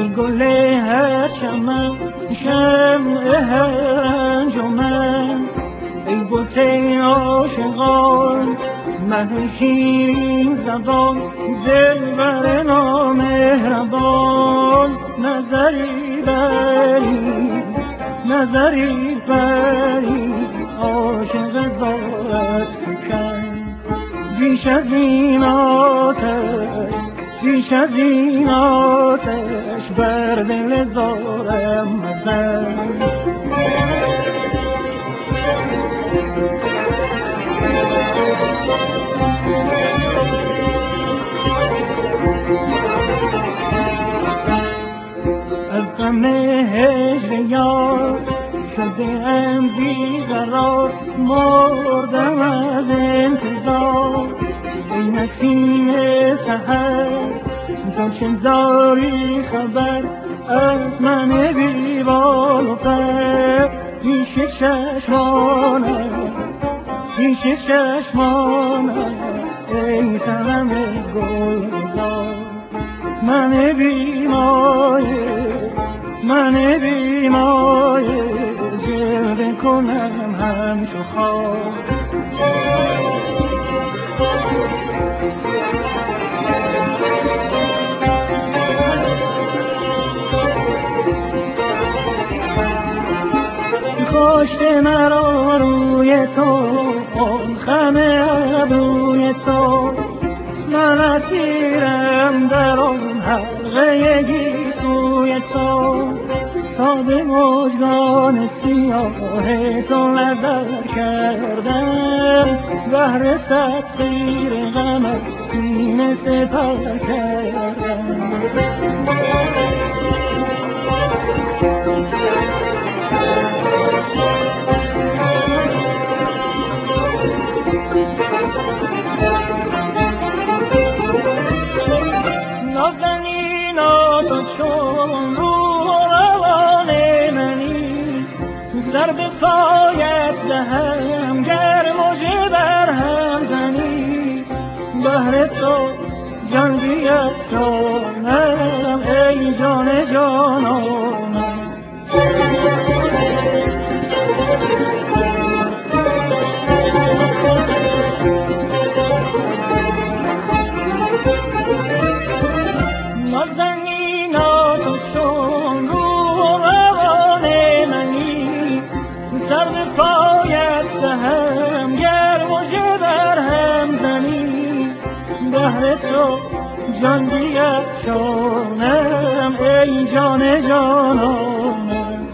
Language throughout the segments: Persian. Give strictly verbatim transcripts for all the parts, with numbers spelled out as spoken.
ای گل هر چمن شمع هر انجمن، ای بت عاشقان مه شیرین زبان، دلبر نامهربان. نظری بری نظری بری عاشق زارت فکن، بیش از این آتش بیش از این آتش بر دل زارم مزن. از غم هجر یار شده ام بیقرار، مردم از انتظار. ای نسیم سحر تو چه داری خبر از من بی بال و پر؟ پیش چشمانت پیش چشمانت ای صنم گلزار. من بی مایه من بی مایه جلوه کنم همچو خار. کاشته مرا روی تو خم ابروی تو، من اسیرم در آن حلقه گیسوی تو. تا به مژگان سیاه تو نظر کردم، بهر سطیر غمت سینه سپر کردم. نازنینا تو چون روح و روان منی، سر به پایت دهم گر مژه بر هم زنی. بهر تو جان بیفشانم ای جان جانانم. نازنینا تو چون روح و روان منی، سر به پایت دهم گر مژه بر هم زنی. بهر تو جان بیفشانم ای جان جانانم.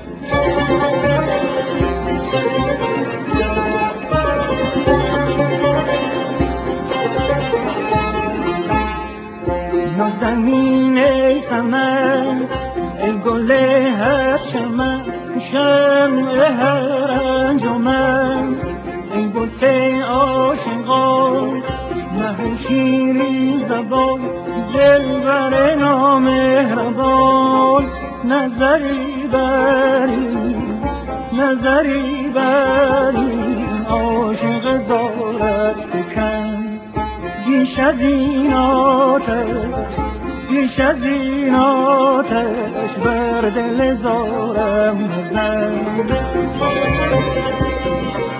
نازنین ای سمن ای گل هر چمن، شمع هر انجمن، ای بت عاشقان مه شیرین زبان، دلبر نامهربان. نظری بری نظری بری عاشق زارت فکن، بیش از این آتش بیش از این آتش بر دل زارم مزن.